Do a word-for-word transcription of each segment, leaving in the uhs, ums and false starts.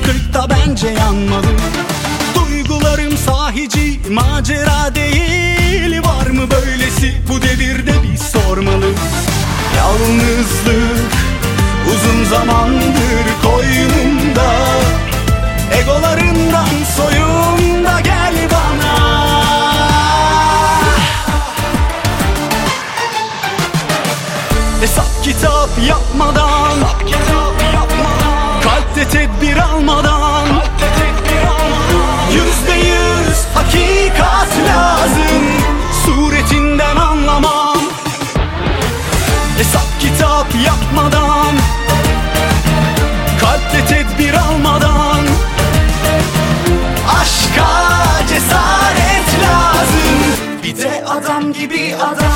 kırkta bence yanmalı. Duygularım sahici, macera değil. Var mı böylesi bu devirde, bir sormalı. Yalnızlık uzun zamandır koynumda, egolarından soyun da gel bana. Hesap kitap yapmadan, kalpte tedbir almadan, yüzde yüz hakikat lazım, suretinden anlamam. Hesap kitap yapmadan, kalpte tedbir almadan, aşka cesaret lazım, bir de adam gibi adam.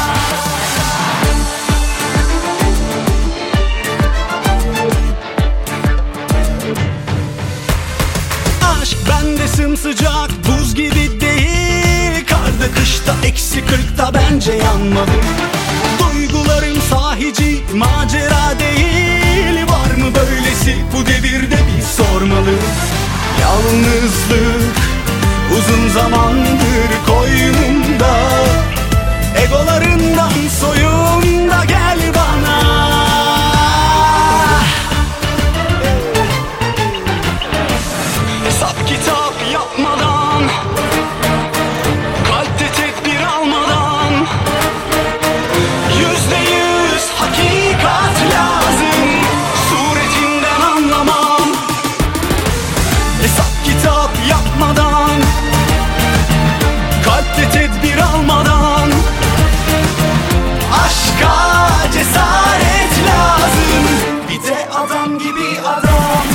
Aşk bende sımsıcak, buz gibi değil. Karda kışta eksi kırkta bence yanmadım. Duygularım sahici, macera değil. Var mı böylesi bu devirde, bir sormalı. Yalnızlık uzun zamandır koynumda, egolarından soyun da gel bana. Hesap kitap yapmadan, kalpte tedbir almadan, yüzde yüz hakikat lazım, suretinden anlamam. Hesap kitap yapmadan, kalpte tedbir almadan, aşka cesaret lazım, bir de adam gibi adam.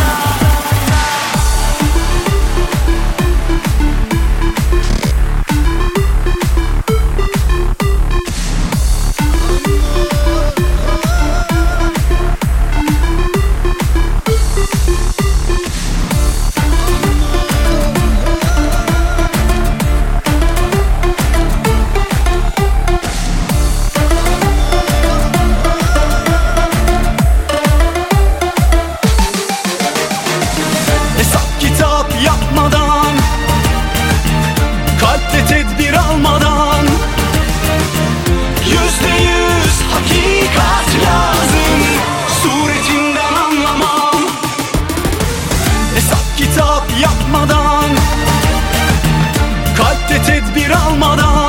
Yapmadan, kalpte tedbir almadan, yüzde yüz hakikat lazım, suretinden anlamam. Hesap kitap yapmadan, kalpte tedbir almadan,